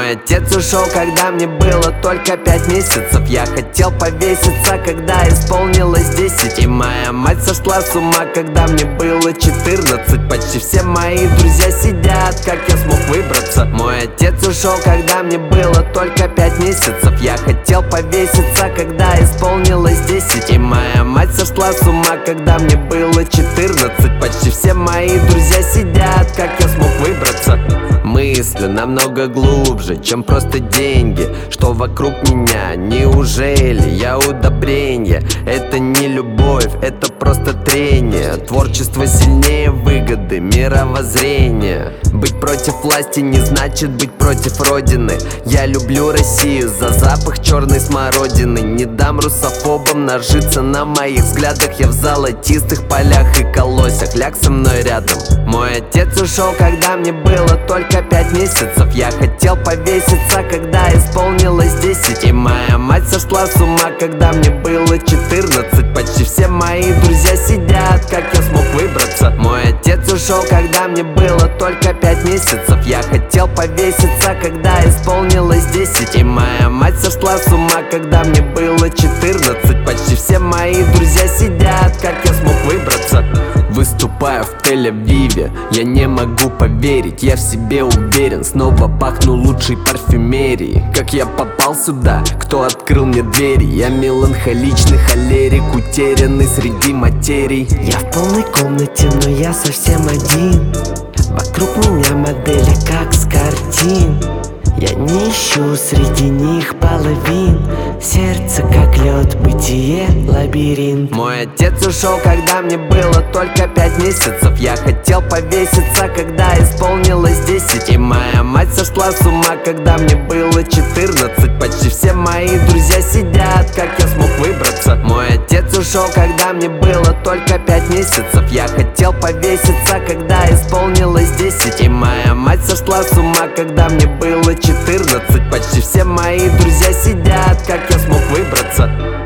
Мой отец ушел, когда мне было только 5 месяцев. Я хотел повеситься, когда исполнилось 10. И моя мать сошла с ума, когда мне было 14. Почти все мои друзья сидят, как я смог выбраться. Мой отец ушел, когда мне было только 5 месяцев. Я хотел повеситься, когда исполнилось 10. И моя мать сошла с ума, когда мне было 14. Почти все мои друзья сидят, как я смог выбраться. Мысли намного глубже, чем просто деньги, что вокруг меня. Неужели я удобрение? Это не любовь, это просто трение. Творчество сильнее выгоды, мировоззрения. Быть против власти не значит быть против родины. Я люблю Россию за запах черной смородины. Не дам русофобам нажиться на моих взглядах. Я в золотистых полях и колосях, ляг со мной рядом. Мой отец ушел, когда мне было только 5 месяцев. Я хотел повеситься, когда исполнилось 10. И моя мать сошла с ума, когда мне было 14. Почти все мои друзья сидят, как я смог выбраться. Мой отец ушел, когда мне было только 5 месяцев. Я хотел повеситься, когда исполнилось 10. И моя мать сошла с ума, когда мне было 14. Почти все мои друзья сидят, как я смог выбраться. Выступаю в Тель-Авиве, я не могу поверить, я в себе уверен. Снова пахну лучшей парфюмерией. Как я попал сюда, кто открыл мне двери? Я меланхоличный холерик, утерянный среди материй. Я в полной комнате, но я совсем один. Вокруг меня модели, как с картин. Я не ищу среди них половин. Сердце как лед, бытие лабиринт. Мой отец ушел, когда мне было только 5 месяцев. Я хотел повеситься, когда исполнилось 10. И моя мать сошла с ума, когда мне было 14. Почти все мои друзья сидят, как я смог выбраться. Мой отец ушел, когда мне было только 5 месяцев. Я хотел повеситься, когда исполнилось 10. И моя мать сошла с ума, когда мне было 14. Почти все мои друзья сидят, как я смог выбраться.